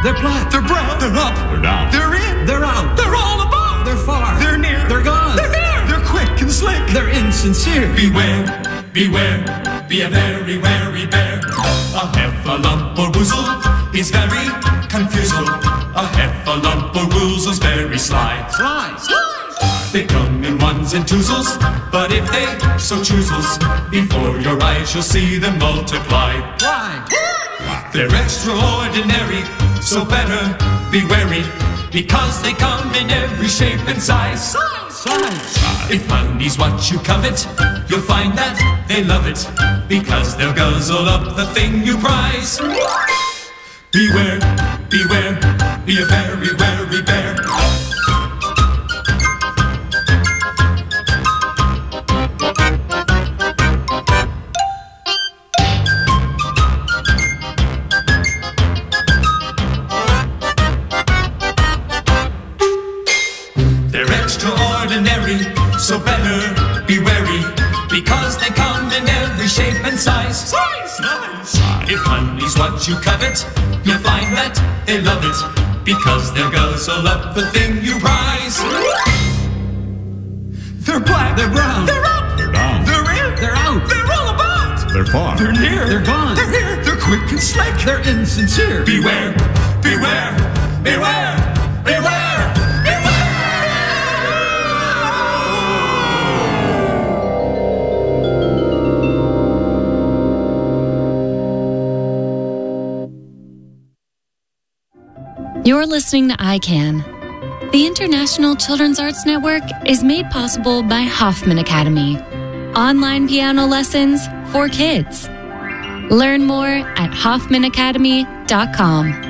They're black. They're brown. They're up. They're down. They're in. They're out. They're all about. They're far. They're near. They're gone. They're here. They're quick and slick. They're insincere. Beware, beware, be a very wary bear. A heffalump or woozle is very confusal. A heffalump or woozle's very sly. Sly. They come in ones and twosles, but if they so choosels, before your eyes you'll see them multiply. Fly. They're extraordinary, so better be wary, because they come in every shape and size. Size. If money's what you covet, you'll find that they love it, because they'll guzzle up the thing you prize. Beware, beware, be a very wary bear. So better be wary, because they come in every shape and size. Size! If honey's what you covet, you'll find that they love it, because they'll guzzle up the thing you prize. They're black. They're brown. They're up. They're down. They're in. They're out. They're all about. They're far. They're near. They're gone. They're here. They're quick and slick. They're insincere. Beware, beware, beware, beware. You're listening to ICANN. The International Children's Arts Network is made possible by Hoffman Academy. Online piano lessons for kids. Learn more at hoffmanacademy.com.